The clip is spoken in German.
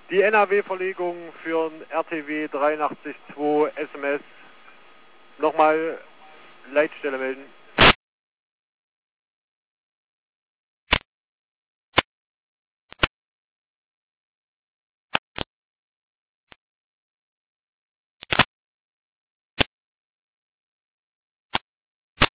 Die NRW-Verlegung für ein RTW 83.2 SMS. Nochmal Leitstelle melden.